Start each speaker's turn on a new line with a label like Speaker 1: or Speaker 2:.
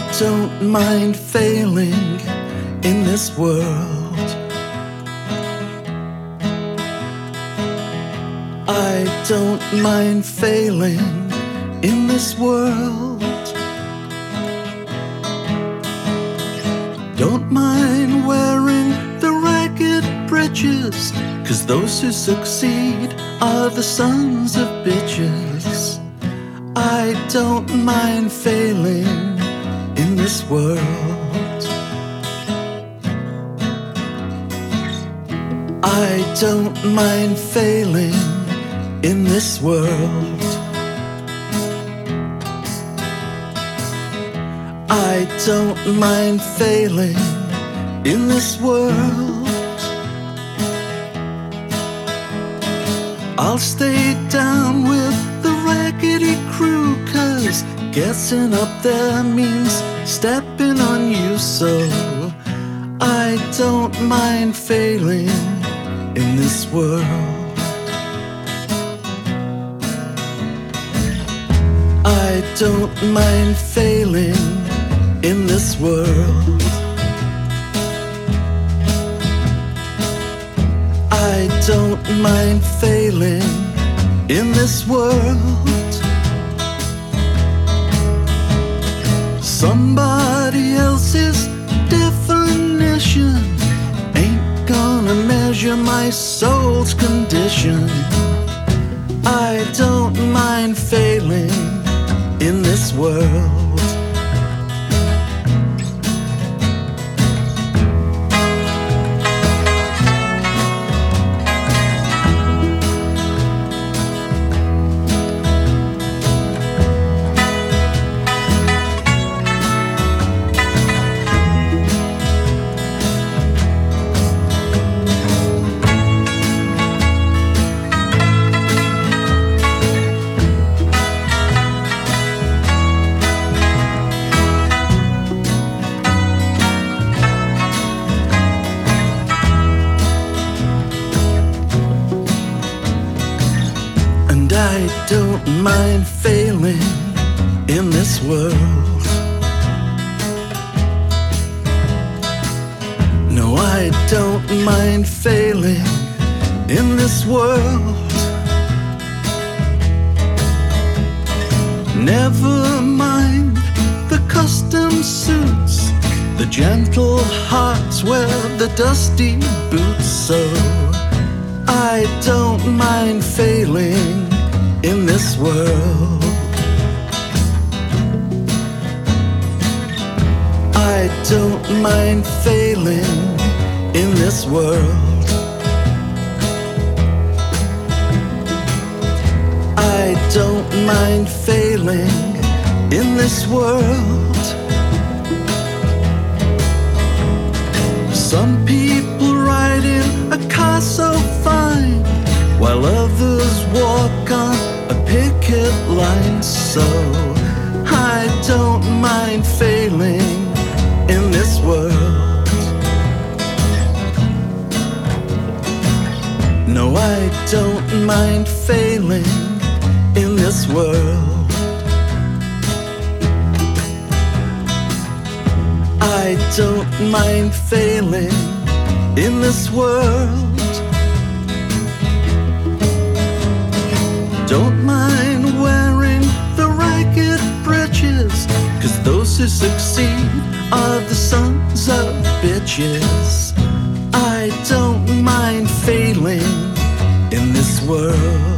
Speaker 1: don't mind failing in this world. I don't mind failing in this world. Don't mind wearing the ragged breeches, 'cause those who succeed are the sons of bitches. I don't mind failing in this world. I don't mind failing in this world. I don't mind failing in this world. I'll stay down with the raggedy crew, 'cause getting up there means stepping on you, so I don't mind failing in this world. I don't mind failing in this world. I don't mind failing in this world. Somebody else's definition ain't gonna measure my soul's condition. I don't mind failing in this world. I don't mind failing in this world. No, I don't mind failing in this world. Never mind the custom suits, the gentle hearts wear the dusty boots, so I don't mind failing in this world. I don't mind failing in this world. I don't mind failing in this world. Some people ride in a car so fine, while others walk on a picket line, so I don't mind failing in this world. No, I don't mind failing in this world. I don't mind failing in this world. Don't mind wearing the ragged breeches, 'cause those who succeed are the sons of bitches. I don't mind failing in this world.